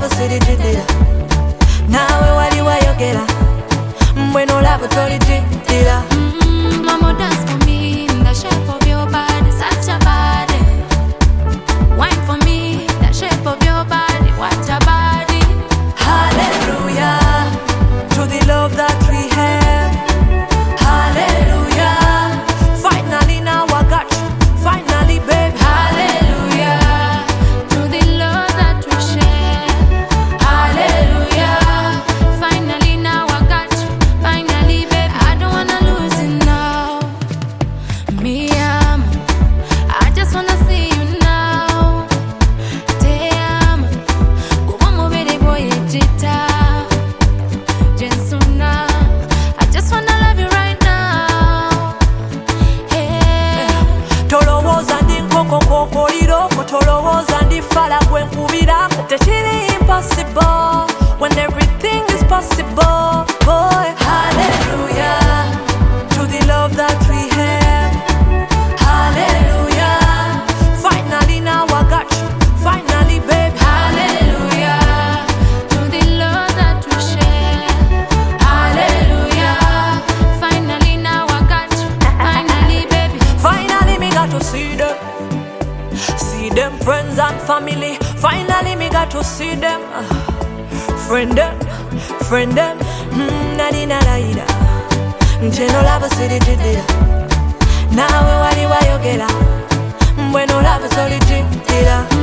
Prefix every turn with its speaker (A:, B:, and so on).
A: love sirijidira nawe wali wayogera mbweno love tolijidira.
B: Mama dance for me in the shape of your body, such a body. Wine for me, the shape of your body, what a body.
A: Hallelujah to the love that we have. Hallelujah, finally now I got you, finally babe.
B: Hallelujah to the love that we share. Hallelujah, finally now I got you, finally babe. I don't wanna lose it now. Me, I just wanna see you now. Te amo, kuba mubiri boye jita. Jensuna, I just wanna love you right now. Hey.
A: Tolowooza ndi nkoko kokoliroko, tolowooza ndi fala gwe nkubirako. Tekiri impossible when everything is possible, boy. Hallelujah to the love that we have. Hallelujah, finally now I got you, finally babe.
B: Hallelujah to the love that we share. Hallelujah, finally now I got you, finally baby.
A: Finally me got to see them friends and family. Finally me got to see them, friend them, nalina laida ncheno love sirijidira nawe wali wayogera mbweno love tolijidira.